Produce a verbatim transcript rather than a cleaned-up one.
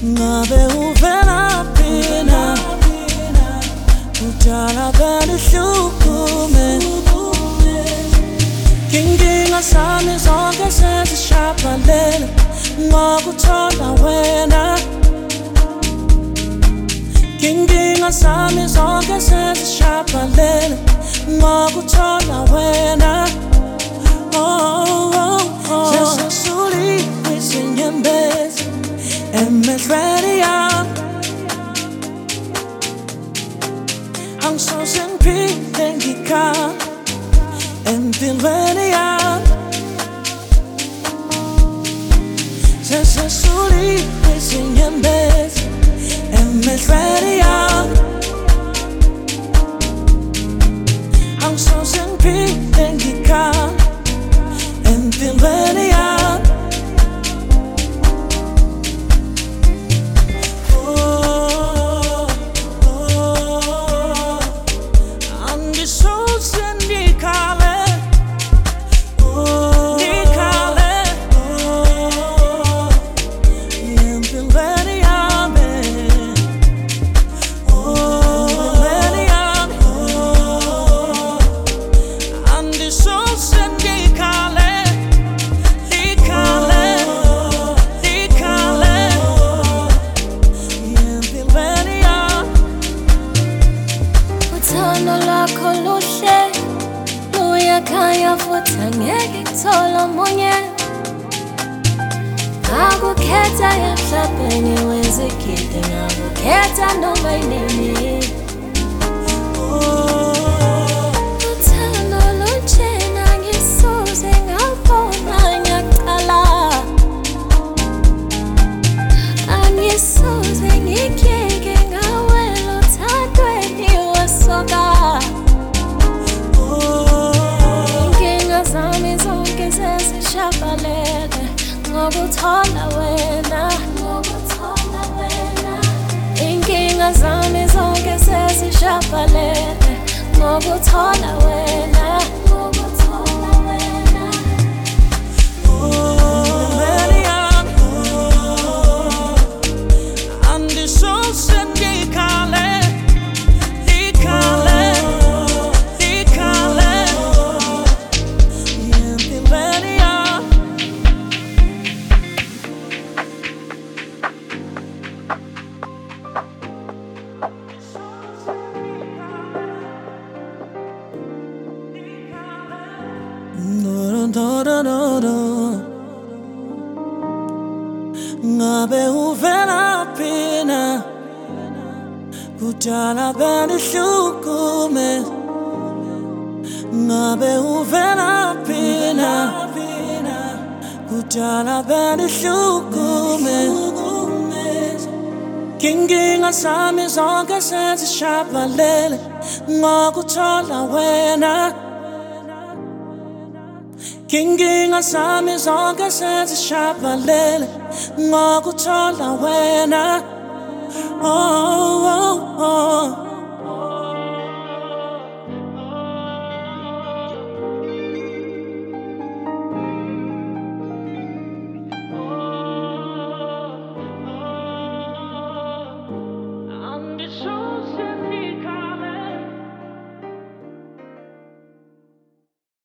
ngabe uvelaphi na kudala belihlukume inkinga zami zonke sezishabalele ngokuthola wena inkinga zami zonke sezishabalele ngokuthola wena sesasuliwe izinyembezi emehlweni yami angisoze ngiphinde ngikhala empilweni yami sesasuliwe izinyembezi emehlweni yami angisoze ngiphinde ngikhala empilweni yami. Akukhetha emhlabeni wezigidi ngakukhetha noma yinini uthando lunjena ngisuze ngabona ngiyaqala angisuze ngikheke ngawela uthandweni wasoka inkinga zami zonke sezishabalele ngokuthola wena ngokuthola wena inkinga zami zonke sezishabalele ngokuthola wena ngokuthola wena empilweni yami angisoze ngikhale ngikhale ngikhale empilweni yami. Ngabe uvelaphi na kudala belihlukume ngabe uvelaphi na kudala belihlukume inkinga zami zonke sezishabalele ngokuthola wena inkinga zami zonke sezishabalele ngokuthola wena oh, oh, oh.